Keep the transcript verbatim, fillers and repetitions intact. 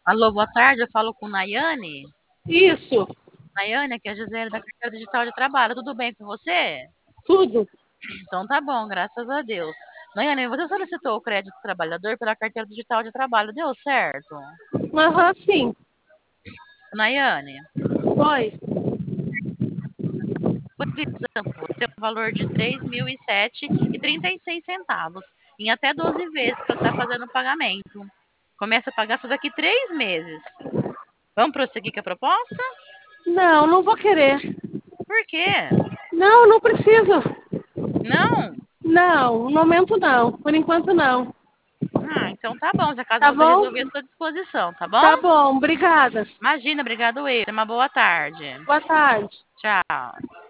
Alô, boa tarde. Eu falo com Nayane. Isso, Nayane, aqui é a Gisele da Carteira Digital de Trabalho. Tudo bem com você? tudo. Então tá bom, graças a Deus. Nayane, você solicitou o crédito do trabalhador pela Carteira Digital de Trabalho. Deu certo? Aham, sim. Nayane, Foi. você tem um valor de três mil e sete reais e trinta e seis centavos em até doze vezes para estar fazendo o pagamento. Começa a pagar só daqui três meses. Vamos prosseguir com a proposta? Não, não vou querer. Por quê? Não, não preciso. Não? Não, no momento não. Por enquanto não. Ah, então tá bom. Se acaso Tá você bom? resolver, estou à disposição, tá bom? Tá bom, obrigada. Imagina, obrigado eu. Tenha uma boa tarde. Boa tarde. Tchau.